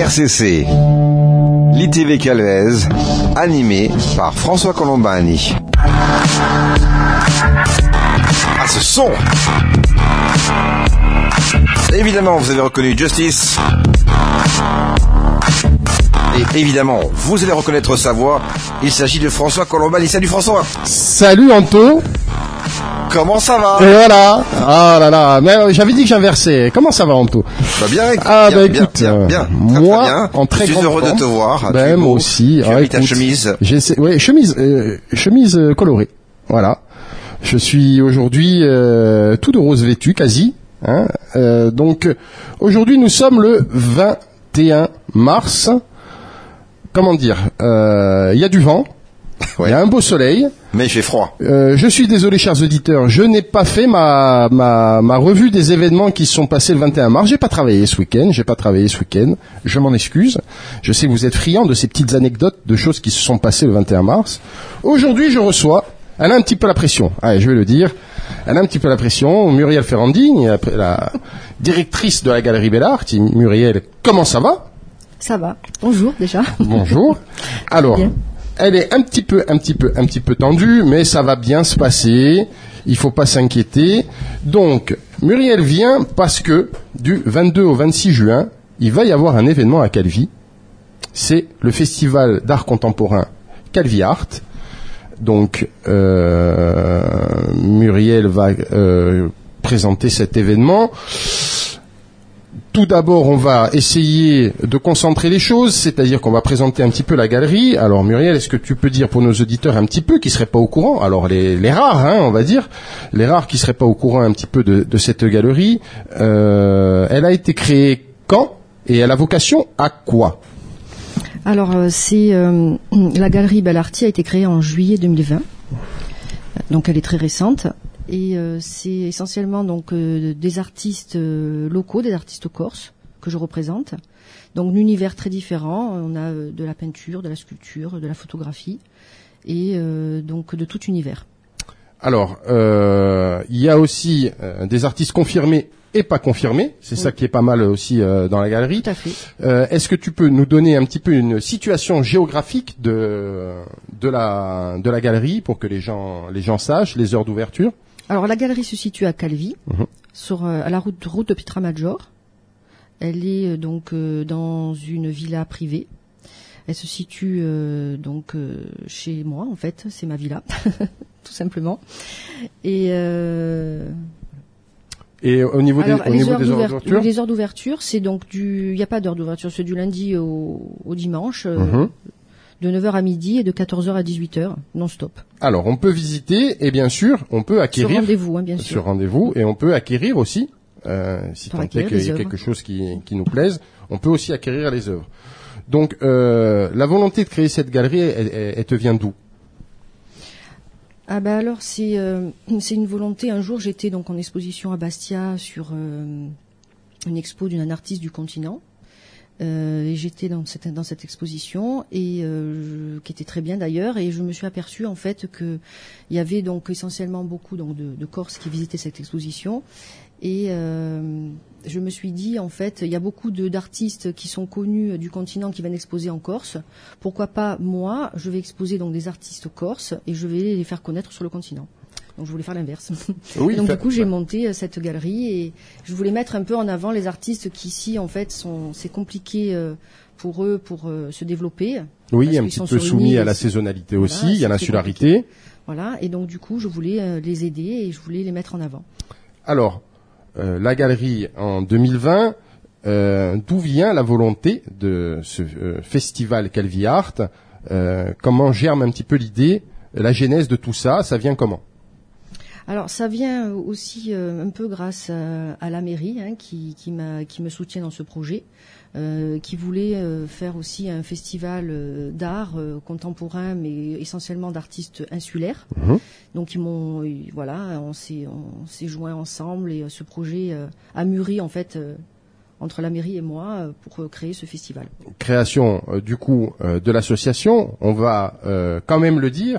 RCC, l'ITV Calvez, animé par François Colombani. Ah, ce son! Évidemment, vous avez reconnu Justice. Et évidemment, vous allez reconnaître sa voix. Il s'agit de François Colombani. Salut François! Salut Anto! Comment ça va? Et voilà. Ah là là, mais j'avais dit que j'inversais. Comment ça va Anto? Bah bien, écoute, bien. Moi, très bien. En très je suis heureux de te voir. Moi aussi. Tu as mis ta chemise. Chemise colorée. Voilà. Je suis aujourd'hui tout de rose vêtu, quasi. Hein. Donc aujourd'hui nous sommes le 21 mars. Comment dire? Il y a du vent. Il y a un beau soleil. Mais il fait froid. Je suis désolé, chers auditeurs, je n'ai pas fait ma revue des événements qui se sont passés le 21 mars. J'ai pas travaillé ce week-end. Je m'en excuse. Je sais que vous êtes friands de ces petites anecdotes de choses qui se sont passées le 21 mars. Aujourd'hui, je reçois. Elle a un petit peu la pression. Allez, je vais le dire. Elle a un petit peu la pression. Muriel Ferrandi, la directrice de la Galerie Bellart. Muriel, comment ça va? Ça va. Bonjour déjà. Bonjour. Alors. Bien. Elle est un petit peu tendue, mais ça va bien se passer. Il faut pas s'inquiéter. Donc, Muriel vient parce que du 22 au 26 juin, il va y avoir un événement à Calvi. C'est le festival d'art contemporain Calvi Art. Donc, Muriel va présenter cet événement. Tout d'abord, on va essayer de concentrer les choses, c'est-à-dire qu'on va présenter un petit peu la galerie. Alors Muriel, est-ce que tu peux dire pour nos auditeurs un petit peu qui seraient pas au courant, alors les rares, hein, on va dire, les rares qui seraient pas au courant un petit peu de cette galerie, elle a été créée quand et elle a vocation à quoi? Alors la galerie Bellarti a été créée en juillet 2020, donc elle est très récente. Et c'est essentiellement donc des artistes locaux, des artistes corses que je représente. Donc d'univers très différents. On a de la peinture, de la sculpture, de la photographie et donc de tout univers. Alors il y a aussi des artistes confirmés et pas confirmés. C'est ça qui est pas mal aussi dans la galerie. Tout à fait. Est-ce que tu peux nous donner un petit peu une situation géographique de la galerie pour que les gens sachent les heures d'ouverture? Alors la galerie se situe à Calvi, à la route de Pietramadjor. Elle est donc dans une villa privée. Elle se situe chez moi en fait, c'est ma villa, tout simplement. Et au niveau des heures d'ouverture, les heures d'ouverture, c'est donc il n'y a pas d'heure d'ouverture, c'est du lundi au dimanche. De 9h à midi et de 14h à 18h, non-stop. Alors, on peut visiter et bien sûr, on peut acquérir... Sur rendez-vous, hein, bien sûr. Sur rendez-vous, et on peut acquérir aussi, si tant est qu'il y a quelque chose qui nous plaise, on peut aussi acquérir les œuvres. Donc, la volonté de créer cette galerie, elle te vient d'où? Ah bah alors, c'est une volonté. Un jour, j'étais donc en exposition à Bastia sur une expo d'un artiste du continent. Et j'étais dans cette exposition et qui était très bien d'ailleurs, et je me suis aperçue en fait que il y avait donc essentiellement beaucoup donc de Corses qui visitaient cette exposition, et je me suis dit en fait il y a beaucoup d'artistes qui sont connus du continent qui viennent exposer en Corse, pourquoi pas moi je vais exposer donc des artistes corses et je vais les faire connaître sur le continent. Donc je voulais faire l'inverse. Oui, donc du coup j'ai monté cette galerie et je voulais mettre un peu en avant les artistes qui ici en fait c'est compliqué pour eux pour se développer. Oui, un petit peu soumis à la saisonnalité aussi, il y a l'insularité. Voilà, et donc du coup je voulais les aider et je voulais les mettre en avant. Alors la galerie en 2020, d'où vient la volonté de ce festival Calvi Art? Comment germe un petit peu l'idée, la genèse de tout ça? Ça vient comment? Alors ça vient aussi un peu grâce à la mairie qui me soutient dans ce projet, qui voulait faire aussi un festival d'art contemporain, mais essentiellement d'artistes insulaires. Donc on s'est joints ensemble et ce projet a mûri en fait entre la mairie et moi pour créer ce festival. Création du coup de l'association, on va quand même le dire.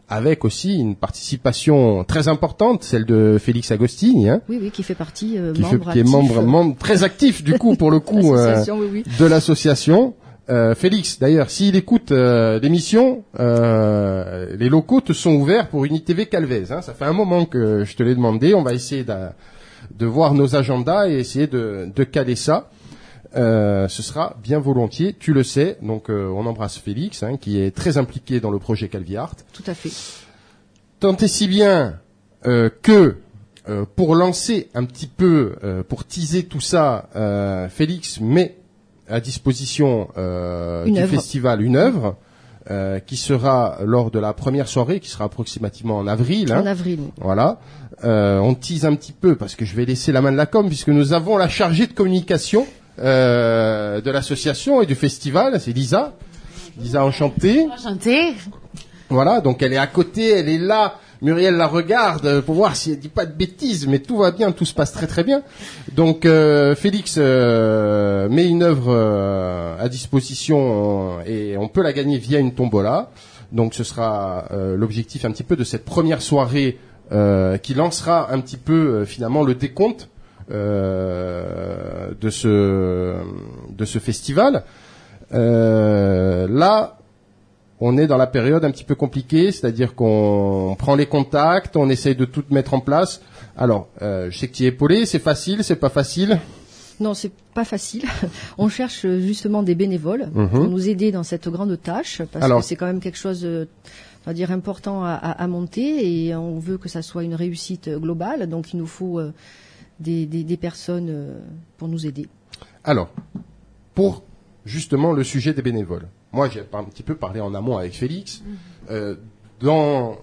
avec aussi une participation très importante, celle de Félix Agostini, hein, Oui, qui fait partie qui est membre très actif du coup pour le coup de l'association. Félix, d'ailleurs, s'il écoute l'émission, les locaux te sont ouverts pour UniTV Calvez. Hein. Ça fait un moment que je te l'ai demandé. On va essayer de voir nos agendas et essayer de caler ça. Ce sera bien volontiers, tu le sais. Donc, on embrasse Félix, hein, qui est très impliqué dans le projet Calviart. Tout à fait. Tant et si bien que pour lancer un petit peu, pour teaser tout ça, Félix met à disposition du festival une œuvre qui sera lors de la première soirée, qui sera approximativement en avril. En avril. Voilà. On tease un petit peu parce que je vais laisser la main de la com puisque nous avons la chargée de communication de l'association et du festival. C'est Lisa. Lisa, enchantée. Enchantée. Voilà. Donc elle est à côté, elle est là. Muriel la regarde pour voir si elle dit pas de bêtises, mais tout va bien, tout se passe très très bien. Donc Félix met une œuvre à disposition et on peut la gagner via une tombola. Donc ce sera l'objectif un petit peu de cette première soirée qui lancera un petit peu finalement le décompte de ce festival. Là, on est dans la période un petit peu compliquée, c'est-à-dire qu'on prend les contacts, on essaye de tout mettre en place. Alors, je sais que tu es épaulé, c'est facile, c'est pas facile? Non, c'est pas facile. On cherche justement des bénévoles pour nous aider dans cette grande tâche, parce que c'est quand même quelque chose, on va dire, important à monter, et on veut que ça soit une réussite globale, donc il nous faut des personnes pour nous aider. Alors, pour justement le sujet des bénévoles. Moi, j'ai un petit peu parlé en amont avec Félix. Dans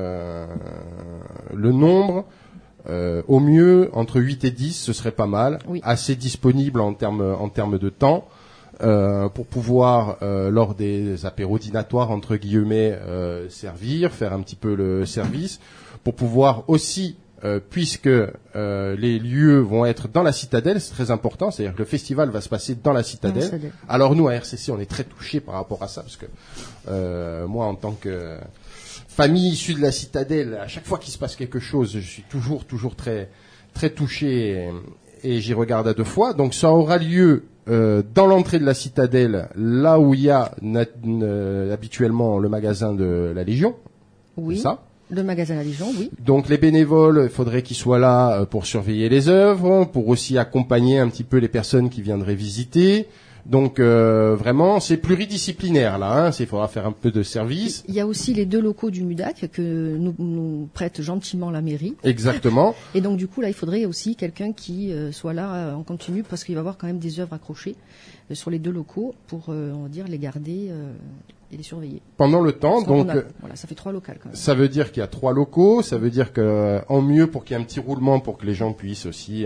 le nombre, au mieux, entre 8 et 10, ce serait pas mal. Oui. Assez disponible en termes de temps, pour pouvoir, lors des apéros dînatoires, entre guillemets, servir, faire un petit peu le service, pour pouvoir aussi, puisque les lieux vont être dans la citadelle, c'est très important, c'est-à-dire que le festival va se passer dans la citadelle. Alors nous, à RCC, on est très touchés par rapport à ça, parce que moi, en tant que famille issue de la citadelle, à chaque fois qu'il se passe quelque chose, je suis toujours très très touché et j'y regarde à deux fois. Donc ça aura lieu dans l'entrée de la citadelle, là où il y a habituellement le magasin de la Légion. Oui. C'est ça. Le magasin La Légion, oui. Donc les bénévoles, il faudrait qu'ils soient là pour surveiller les œuvres, pour aussi accompagner un petit peu les personnes qui viendraient visiter. Donc vraiment, c'est pluridisciplinaire là. Il faudra faire un peu de service. Il y a aussi les 2 locaux du MUDAC que nous prête gentiment la mairie. Exactement. Et donc du coup là, il faudrait aussi quelqu'un qui soit là en continu, parce qu'il va y avoir quand même des œuvres accrochées sur les 2 locaux pour, on va dire, les garder et les surveiller. Pendant le temps, donc voilà, ça fait 3 locales quand même. Ça veut dire qu'il y a 3 locaux, ça veut dire que en mieux pour qu'il y ait un petit roulement pour que les gens puissent aussi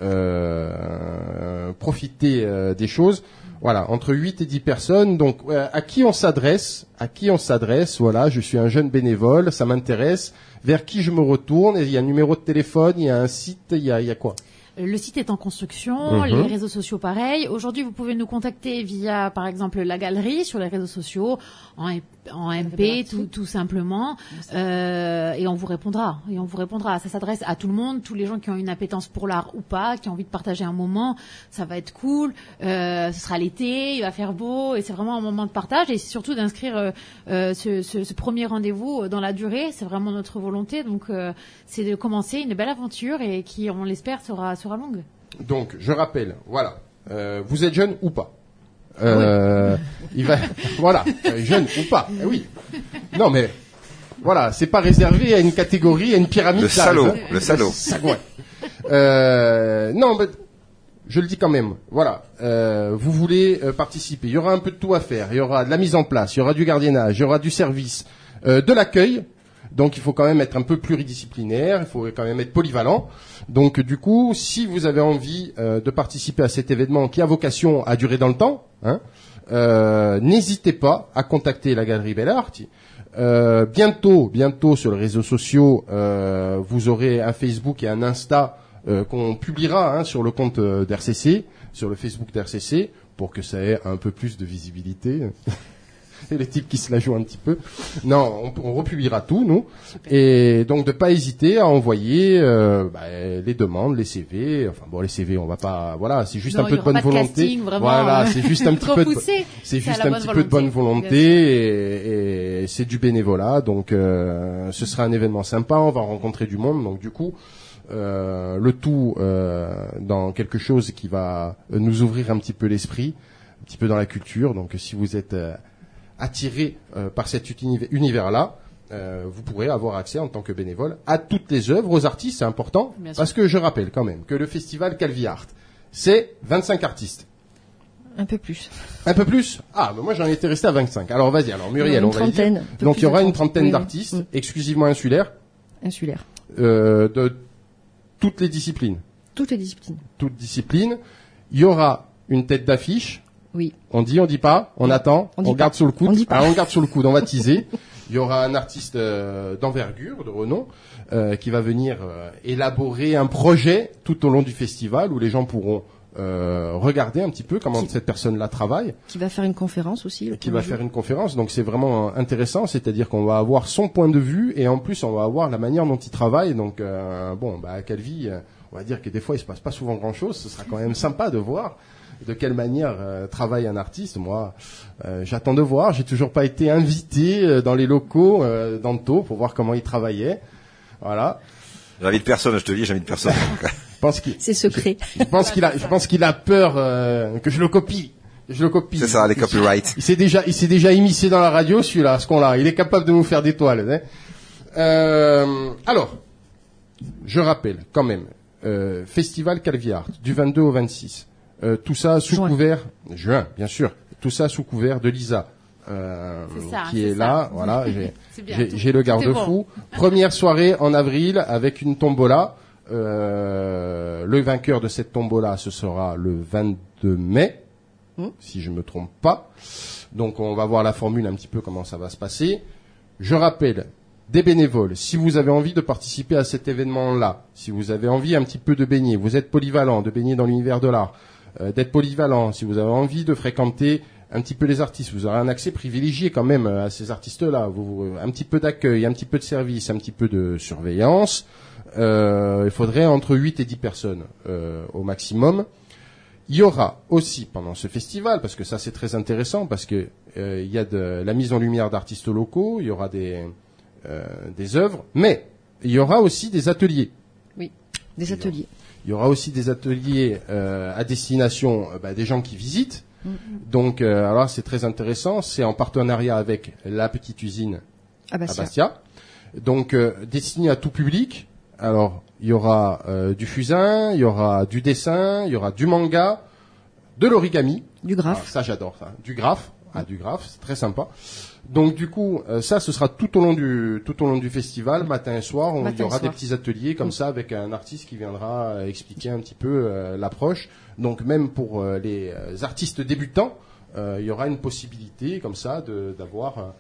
profiter des choses. Voilà, entre 8 et 10 personnes. Donc à qui on s'adresse? Voilà, je suis un jeune bénévole, ça m'intéresse. Vers qui je me retourne? Il y a un numéro de téléphone, il y a un site, il y a quoi? Le site est en construction, les réseaux sociaux pareil. Aujourd'hui, vous pouvez nous contacter via, par exemple, la galerie sur les réseaux sociaux, en MP, tout simplement, et on vous répondra. Ça s'adresse à tout le monde, tous les gens qui ont une appétence pour l'art ou pas, qui ont envie de partager un moment. Ça va être cool. Ce sera l'été, il va faire beau, et c'est vraiment un moment de partage. Et c'est surtout d'inscrire ce premier rendez-vous dans la durée. C'est vraiment notre volonté. Donc, c'est de commencer une belle aventure et qui, on l'espère, sera longue. Donc, je rappelle, voilà, vous êtes jeune ou pas? Il va, voilà, jeune ou pas? Oui. Non, mais voilà, c'est pas réservé à une catégorie, à une pyramide. Le salaud. Non, mais je le dis quand même. Voilà, vous voulez participer. Il y aura un peu de tout à faire. Il y aura de la mise en place, il y aura du gardiennage, il y aura du service, de l'accueil. Donc il faut quand même être un peu pluridisciplinaire, il faut quand même être polyvalent. Donc du coup, si vous avez envie de participer à cet événement qui a vocation à durer dans le temps, n'hésitez pas à contacter la Galerie Belle Art. Bientôt sur les réseaux sociaux, vous aurez un Facebook et un Insta qu'on publiera sur le compte d'RCC, sur le Facebook d'RCC, pour que ça ait un peu plus de visibilité. et les types qui se la jouent un petit peu. Non, on republiera tout, nous. Super. Et donc de pas hésiter à envoyer les demandes, les CV. Enfin bon, les CV, on va pas. Voilà, c'est juste un peu de bonne volonté. Casting, vraiment, voilà, c'est juste un petit peu. C'est juste un petit peu de bonne volonté et c'est du bénévolat. Donc ce sera un événement sympa. On va rencontrer du monde. Donc du coup. Le tout dans quelque chose qui va nous ouvrir un petit peu l'esprit, un petit peu dans la culture. Donc si vous êtes attiré par cet univers-là, vous pourrez avoir accès en tant que bénévole à toutes les œuvres, aux artistes, c'est important, parce que je rappelle quand même que le festival Calvi Art, c'est 25 artistes. Un peu plus. Un peu plus? Ah, mais moi j'en étais resté à 25. Alors vas-y, alors Muriel, on va y dire. Trentaine. Donc il y aura une trentaine d'artistes, exclusivement insulaires. Insulaires. De toutes les disciplines. Toutes les disciplines. Toutes disciplines. Il y aura une tête d'affiche. Oui. On dit, on dit pas, on attend, on garde sur le coude. On garde sur le coude, on va teaser. Il y aura un artiste d'envergure, de renom, qui va venir élaborer un projet tout au long du festival où les gens pourront regarder un petit peu comment cette personne-là travaille. Qui va faire une conférence aussi. Qui va faire une conférence, donc c'est vraiment intéressant, c'est-à-dire qu'on va avoir son point de vue et en plus on va avoir la manière dont il travaille. Donc à Calvi, on va dire que des fois il se passe pas souvent grand-chose. Ce sera quand même sympa de voir de quelle manière travaille un artiste. Moi, j'attends de voir. J'ai toujours pas été invité dans les locaux d'Anto pour voir comment il travaillait. Voilà. J'invite personne, je te dis, j'invite personne. C'est secret. Je pense qu'il a peur que je le copie. C'est ça, les copyrights. Il s'est déjà immiscé dans la radio, celui-là, ce qu'on l'a. Il est capable de nous faire des toiles. Alors, je rappelle quand même, Festival Calvi Art, du 22 au 26. Tout ça sous couvert, juin, bien sûr. Tout ça sous couvert de Lisa. Qui est là, voilà, j'ai le garde-fou. Bon. Première soirée en avril avec une tombola. Le vainqueur de cette tombola, ce sera le 22 mai, si je me trompe pas. Donc on va voir la formule un petit peu comment ça va se passer. Je rappelle, des bénévoles, si vous avez envie de participer à cet événement-là, si vous avez envie un petit peu de baigner, vous êtes polyvalent, de baigner dans l'univers de l'art, d'être polyvalent, si vous avez envie de fréquenter un petit peu les artistes, vous aurez un accès privilégié quand même à ces artistes-là. Un petit peu d'accueil, un petit peu de service, un petit peu de surveillance. Il faudrait entre 8 et 10 personnes au maximum. Il y aura aussi pendant ce festival, parce que ça c'est très intéressant, parce que il y a de la mise en lumière d'artistes locaux, il y aura des œuvres, mais il y aura aussi des ateliers. Oui, des ateliers. Il y aura aussi des ateliers à destination des gens qui visitent. Donc, alors c'est très intéressant. C'est en partenariat avec la petite usine à Bastia. Donc, destiné à tout public. Alors, il y aura du fusain, il y aura du dessin, il y aura du manga, de l'origami. Du graphe. Ah, ça, j'adore ça. Du graphe. Du graphe, c'est très sympa. Donc, du coup, ça, ce sera tout au long du festival, matin et soir. Il y aura des petits ateliers comme ça avec un artiste qui viendra expliquer un petit peu l'approche. Donc, même pour les artistes débutants, il y aura une possibilité comme ça d'avoir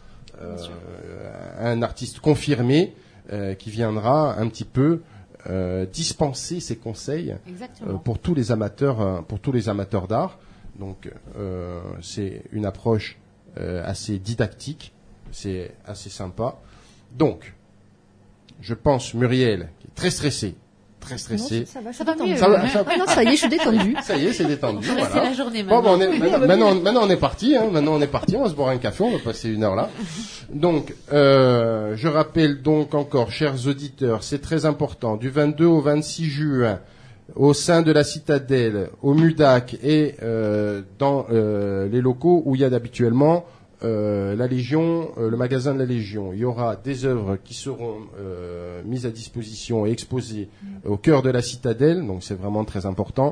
un artiste confirmé qui viendra un petit peu dispenser ses conseils pour tous les amateurs d'art. Donc c'est une approche assez didactique, c'est assez sympa. Donc je pense Muriel qui est très stressée. Non, ça va mieux. Non, ça y est, je suis détendu. Ça y est, c'est détendu. On va voilà. la journée maintenant. Maintenant on est parti. Maintenant on est parti. On va se boire un café. On va passer une heure là. Donc, je rappelle donc encore, chers auditeurs, c'est très important. Du 22 au 26 juin, au sein de la Citadelle, au MUDAC et dans les locaux où il y a habituellement la Légion, le magasin de la Légion. Il y aura des œuvres qui seront mises à disposition et exposées au cœur de la Citadelle, donc c'est vraiment très important.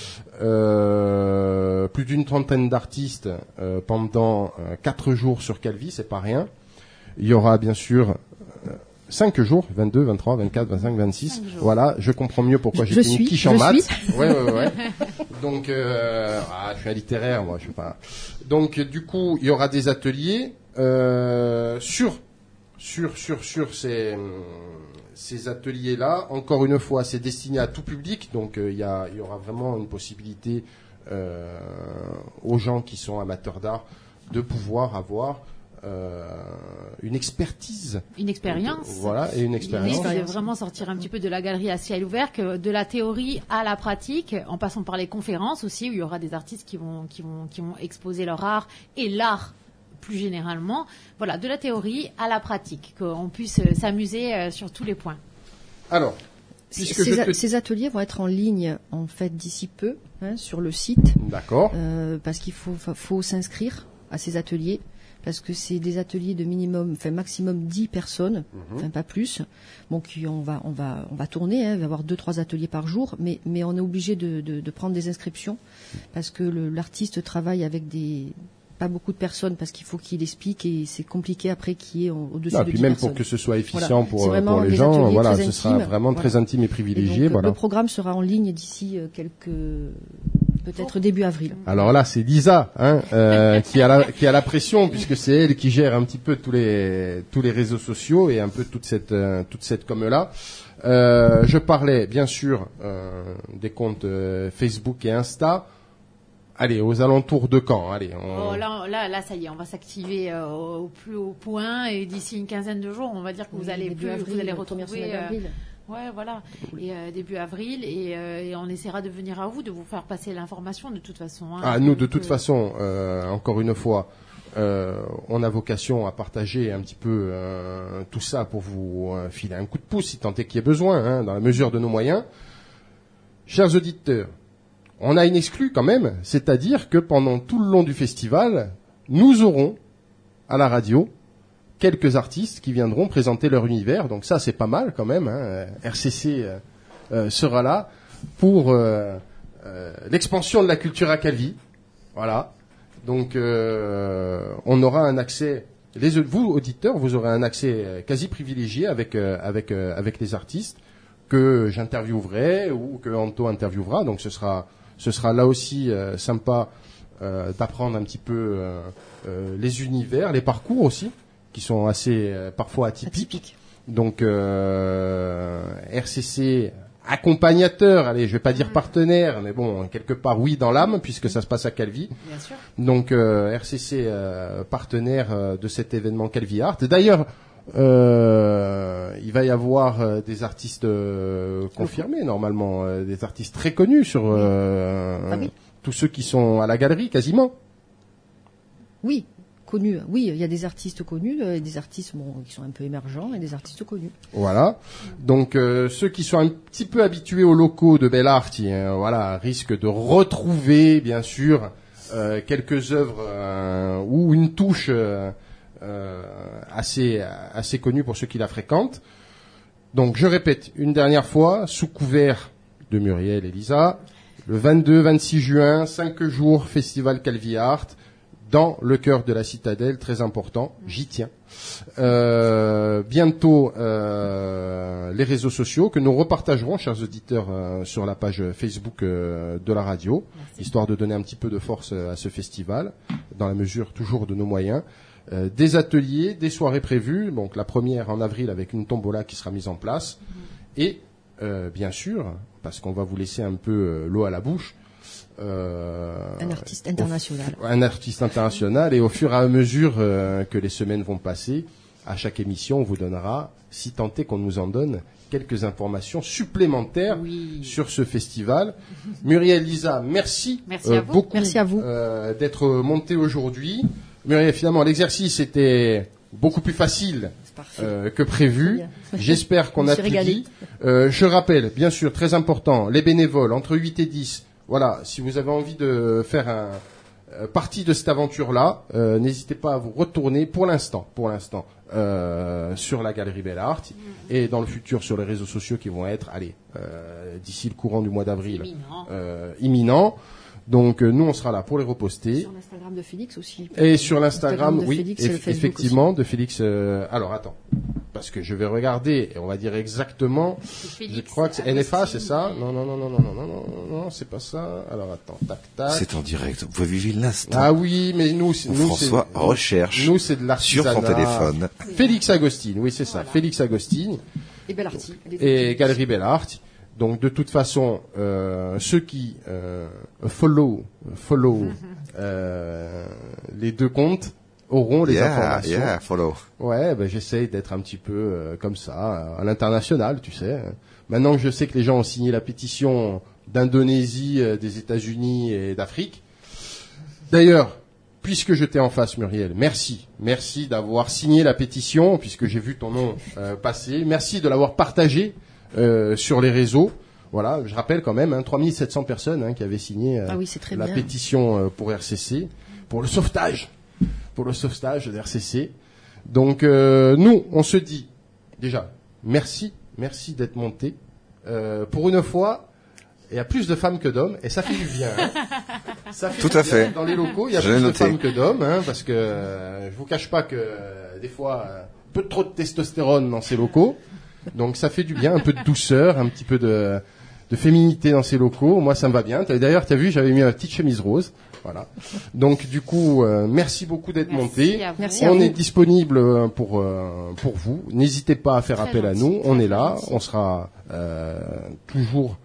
Plus d'une trentaine d'artistes pendant 4 jours sur Calvi, c'est pas rien. Il y aura bien sûr 5 jours, 22, 23, 24, 25, 26. Voilà, je comprends mieux pourquoi j'étais une quiche en maths. Ouais. Donc, je suis un littéraire, moi, je sais pas. Donc, du coup, il y aura des ateliers sur ces ateliers-là. Encore une fois, c'est destiné à tout public, donc il y aura vraiment une possibilité aux gens qui sont amateurs d'art de pouvoir avoir une expertise. Une expérience. Voilà, et une expérience. L'idée, c'est de vraiment sortir un petit peu de la galerie à ciel ouvert, que de la théorie à la pratique, en passant par les conférences aussi, où il y aura des artistes qui vont exposer leur art et l'art plus généralement. Voilà, de la théorie à la pratique, qu'on puisse s'amuser sur tous les points. Alors, ces ateliers vont être en ligne en fait d'ici peu sur le site. D'accord. Parce qu'il faut s'inscrire à ces ateliers. Parce que c'est des ateliers de maximum 10 personnes, pas plus. Donc on va tourner, il va y avoir 2-3 ateliers par jour, mais on est obligé de prendre des inscriptions parce que l'artiste travaille avec pas beaucoup de personnes parce qu'il faut qu'il explique et c'est compliqué après qu'il y ait au-dessus de 10 puis même personnes. pour que ce soit efficient pour les gens, voilà, ce sera vraiment très intime et privilégié. Et donc, le programme sera en ligne d'ici peut-être début avril. Alors là, c'est Lisa qui a la pression puisque c'est elle qui gère un petit peu tous les réseaux sociaux et un peu toute cette com-là. Je parlais bien sûr des comptes Facebook et Insta. Allez, aux alentours de quand? Allez. Là, ça y est, on va s'activer au plus haut point et d'ici une quinzaine de jours, on va dire que vous allez retrouver. Ouais, voilà. Et début avril, et on essaiera de venir à vous, de vous faire passer l'information de toute façon. Nous, de toute façon, encore une fois, on a vocation à partager un petit peu tout ça pour vous filer un coup de pouce si tant est qu'il y ait besoin, dans la mesure de nos moyens. Chers auditeurs, on a une exclue quand même, c'est-à-dire que pendant tout le long du festival, nous aurons à la radio quelques artistes qui viendront présenter leur univers. Donc ça, c'est pas mal quand même. RCC sera là pour l'expansion de la culture à Calvi. Voilà. Donc on aura un accès. Vous auditeurs, vous aurez un accès quasi privilégié avec les artistes que j'interviewerai ou que Anto interviewera. Donc ce sera là aussi sympa d'apprendre un petit peu les univers, les parcours aussi, qui sont assez parfois atypiques. Donc RCC accompagnateur, allez, je vais pas dire partenaire, mais bon, quelque part oui dans l'âme puisque ça se passe à Calvi. Bien sûr. Donc RCC partenaire de cet événement Calvi Art. D'ailleurs, il va y avoir des artistes confirmés normalement, des artistes très connus sur tous ceux qui sont à la galerie quasiment. Oui, connus. Oui, il y a des artistes connus, des artistes qui sont un peu émergents et des artistes connus. Voilà. Donc ceux qui sont un petit peu habitués aux locaux de Bell Art, risquent de retrouver bien sûr quelques œuvres ou une touche assez connue pour ceux qui la fréquentent. Donc je répète une dernière fois, sous couvert de Muriel et Lisa, le 22-26 juin, 5 jours, Festival Calvi Art, dans le cœur de la citadelle, très important, j'y tiens. Bientôt, les réseaux sociaux que nous repartagerons, chers auditeurs, sur la page Facebook de la radio, histoire de donner un petit peu de force à ce festival, dans la mesure toujours de nos moyens. Des ateliers, des soirées prévues, donc la première en avril avec une tombola qui sera mise en place, et bien sûr, parce qu'on va vous laisser un peu l'eau à la bouche, un artiste international. Un artiste international, et au fur et à mesure que les semaines vont passer, à chaque émission, on vous donnera, si tant est qu'on nous en donne, quelques informations supplémentaires sur ce festival. Muriel, Lisa, merci beaucoup. Merci à vous d'être montés aujourd'hui. Muriel, finalement, l'exercice était beaucoup plus facile que prévu. J'espère qu'on a tout dit. Je rappelle, bien sûr, très important, les bénévoles, entre 8 et 10. Voilà, si vous avez envie de faire partie de cette aventure-là, n'hésitez pas à vous retourner pour l'instant, sur la Galerie Bell Art et dans le futur sur les réseaux sociaux qui vont être, d'ici le courant du mois d'avril, imminent. Donc nous on sera là pour les reposter. Sur l'Instagram de Félix aussi. Et sur l'Instagram, de Félix et effectivement, aussi. De Félix. Alors attends, parce que je vais regarder et on va dire exactement. Félix, je crois que c'est NFA, c'est ça? Non, c'est pas ça. Alors attends, tac. C'est en direct. Vous pouvez vivre l'instant. Ah oui, mais nous François recherche. Nous c'est de l'artisanat. Sur son téléphone. Félix Agostini, oui c'est ça. Félix Agostini. Et Bellarti. Et Galerie Bell Art. Donc de toute façon, ceux qui follow les deux comptes auront les informations. Yeah, follow. Ouais, j'essaye d'être un petit peu comme ça, à l'international, tu sais. Maintenant que je sais que les gens ont signé la pétition d'Indonésie, des États-Unis et d'Afrique. D'ailleurs, puisque je t'ai en face, Muriel, merci d'avoir signé la pétition, puisque j'ai vu ton nom passer. Merci de l'avoir partagé sur les réseaux. Voilà, je rappelle quand même, 3700 personnes qui avaient signé la pétition pour RCC, pour le sauvetage de RCC. Donc nous, on se dit déjà merci d'être monté. Pour une fois, il y a plus de femmes que d'hommes et ça fait du bien. Ça fait tout à fait. Dans les locaux, il y a plus de femmes que d'hommes, parce que je vous cache pas que des fois un peu trop de testostérone dans ces locaux. Donc ça fait du bien, un peu de douceur, un petit peu de féminité dans ces locaux. Moi, ça me va bien. D'ailleurs, t'as vu, j'avais mis ma petite chemise rose. Voilà. Donc, du coup, merci beaucoup d'être monté. Merci on est disponible pour vous. N'hésitez pas à faire appel à nous. On est là. On sera toujours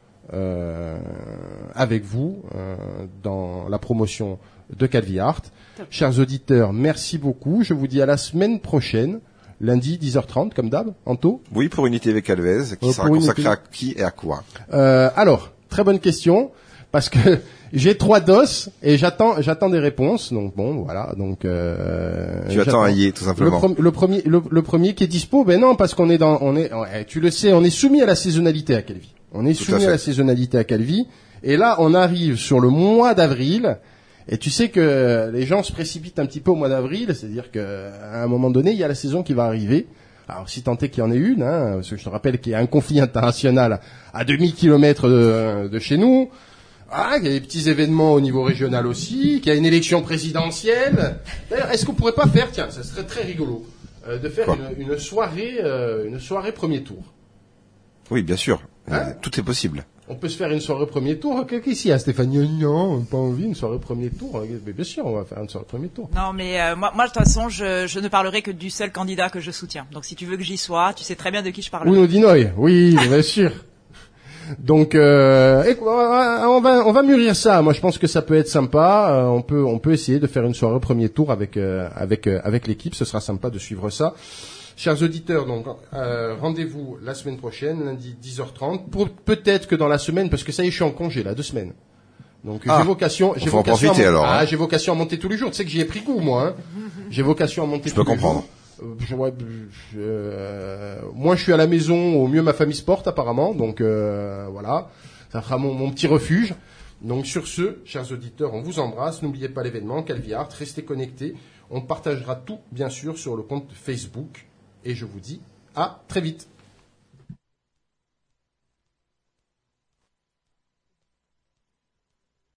avec vous dans la promotion de Calvi Art. Chers auditeurs, merci beaucoup. Je vous dis à la semaine prochaine. Lundi, 10h30, comme d'hab, Anto? Oui, pour Unité avec Calvez, qui sera consacré à qui et à quoi? Alors, très bonne question, parce que j'ai 3 doses et j'attends des réponses. Donc bon, voilà. Donc tu attends un yé, tout simplement. Le premier qui est dispo, non, parce qu'on est tu le sais, on est soumis à la saisonnalité à Calvi. On est soumis à la saisonnalité à Calvi, et là, on arrive sur le mois d'avril. Et tu sais que les gens se précipitent un petit peu au mois d'avril, c'est-à-dire qu'à un moment donné, il y a la saison qui va arriver. Alors, si tant est qu'il y en ait une, parce que je te rappelle qu'il y a un conflit international à 2000 kilomètres de chez nous, qu'il y a des petits événements au niveau régional aussi, qu'il y a une élection présidentielle. D'ailleurs, est-ce qu'on pourrait pas faire, tiens, ça serait très rigolo, de faire une soirée premier tour. Oui, bien sûr. Tout est possible. On peut se faire une soirée premier tour. Qu'est-ce qu'il y a, Stéphanie? Non, pas envie, une soirée premier tour. Mais bien sûr, on va faire une soirée premier tour. Non, mais moi, de toute façon, je ne parlerai que du seul candidat que je soutiens. Donc, si tu veux que j'y sois, tu sais très bien de qui je parle. Oui, Dinoy. Oui, bien sûr. Donc, on va mûrir ça. Moi, je pense que ça peut être sympa. On peut essayer de faire une soirée premier tour avec l'équipe. Ce sera sympa de suivre ça. Chers auditeurs, donc rendez-vous la semaine prochaine, lundi 10h30. Peut-être que dans la semaine, parce que ça y est, je suis en congé là, 2 semaines. Donc j'ai vocation à monter tous les jours. Tu sais que j'y ai pris goût, moi. J'ai vocation à monter tous les jours. Je peux comprendre. Moi, je suis à la maison, au mieux ma famille se porte apparemment. Donc voilà, ça fera mon petit refuge. Donc sur ce, chers auditeurs, on vous embrasse. N'oubliez pas l'événement Calvi Art. Restez connectés. On partagera tout, bien sûr, sur le compte Facebook. Et je vous dis à très vite.